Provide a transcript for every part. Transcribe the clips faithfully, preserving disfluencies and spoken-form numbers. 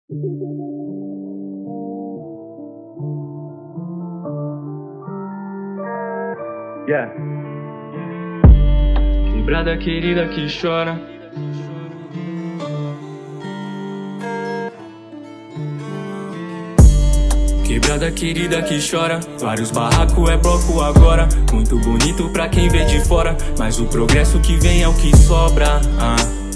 Yeah. Quebrada querida que chora. Quebrada querida que chora. Vários barracos é bloco agora. Muito bonito pra quem vê de fora, mas o progresso que vem é o que sobra. Ah,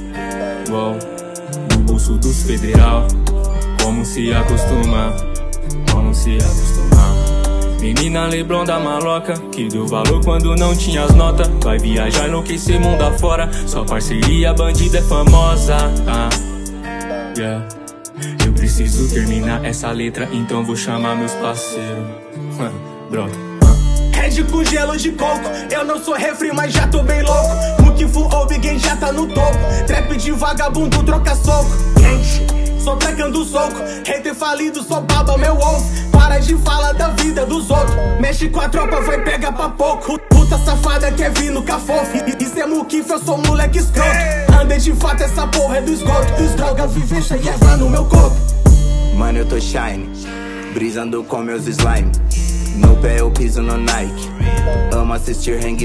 uou. No bolso dos federal. Como se acostuma, como se acostumar. Menina Leblon da maloca, que deu valor quando não tinha as notas. Vai viajar, enlouquecer mundo afora. Só parceria bandida é famosa. Ah, yeah. Eu preciso terminar essa letra, então vou chamar meus parceiros. Brother. Red com gelo de coco. Eu não sou refri, mas já tô bem louco. Mukifu ou Big já tá no topo. Trap de vagabundo, troca soco. Só tacando soco. Hater falido, só baba meu ovo. Para de falar da vida dos outros. Mexe com a tropa, vai pegar pra pouco. Puta safada quer vir no cafofo. Isso é Mukifu, eu sou moleque escroto. Andei de fato, essa porra é do esgoto. Dos drogas, vivência e erva no meu corpo. Mano, eu tô shine, brisando com meus slime. No pé eu piso no Nike. Amo assistir Hang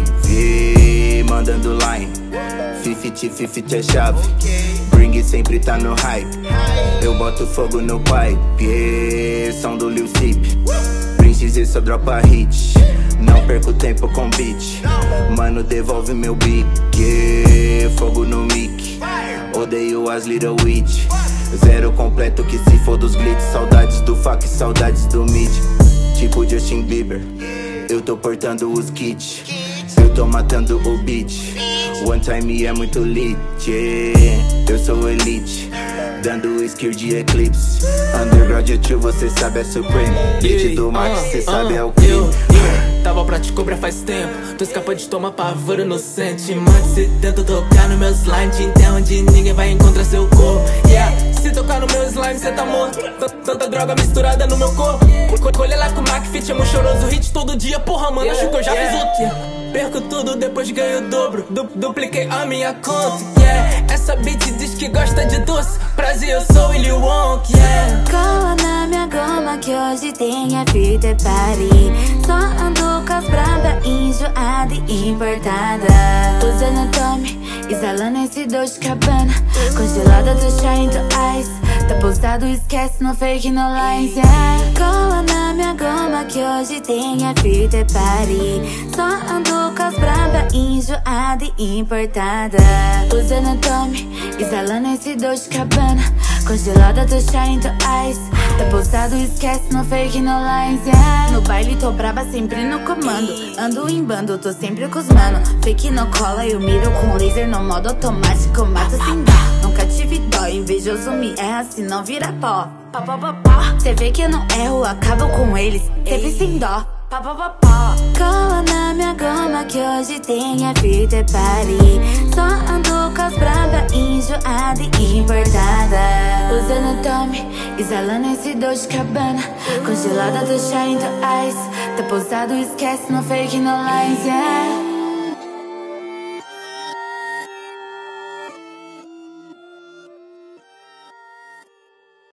Five, mandando line. Fifty, fifty é chave. Bring sempre tá no hype. Eu boto fogo no pipe, yeah, som do Lil Sip. Brinches e só dropa hit. Não perco tempo com beat. Mano, devolve meu beat, yeah, fogo no mic. Odeio as Little Witch. Zero completo que se for dos glitch. Saudades do fuck, saudades do mid. Tipo Justin Bieber, eu tô portando os kits. Eu tô matando o beat. One time é muito lit, yeah. Eu sou elite, dando skill de Eclipse. Underground YouTube, você sabe é Supreme. Beat do Max, cê sabe é o crime. Eu, eu tava pra te cobrar faz tempo. Tô escapando de tomar pavor inocente. Mas se tenta tocar no meu slime, te enterro onde ninguém vai encontrar seu corpo. Yeah, se tocar no meu slime, cê tá morto. Tanta droga misturada no meu corpo. Colhe lá com o Mac Fit, amo choroso hit todo dia. Porra, mano, acho que eu já fiz outro. Yeah. Perco tudo, depois ganho o dobro. Du dupliquei a minha conta, yeah. Essa beat diz que gosta de doce. Prazer, eu sou Willy Wonka, yeah. Cola na minha goma que hoje tem a fita party. Só ando com as braba, enjoada e importada. Usando Tommy, exalando esse Dolce Gabbana. Congelada do Shine to Ice. Tá postado, esquece no fake, no lines, yeah. Cola na minha goma que hoje tem a fita party. Só ando com as braba, enjoada e importada. Usando Tommy, exalando esse Dolce Gabbana. Congelada do Shine to Ice. Tá postado, esquece no fake, no lines, yeah. No baile tô braba, sempre no comando. Ando em bando, tô sempre com os mano. Fake no cola, eu miro com laser no modo automático. Mato sem dar, nunca tive dó. Invejoso me erra se não vira pó. Pó, pó, pó, pó. Cê vê que eu não erro, acabo com eles, sempre sem dó. Pó, pó, pó, pó. Cola na minha goma que hoje tem a fita party. Só ando com as braba, enjoada e importada. Usando Tommy, exalando esse Dolce Gabbana. Congelada do Shine to Ice. Tá postado, esquece no fake, no lines, yeah.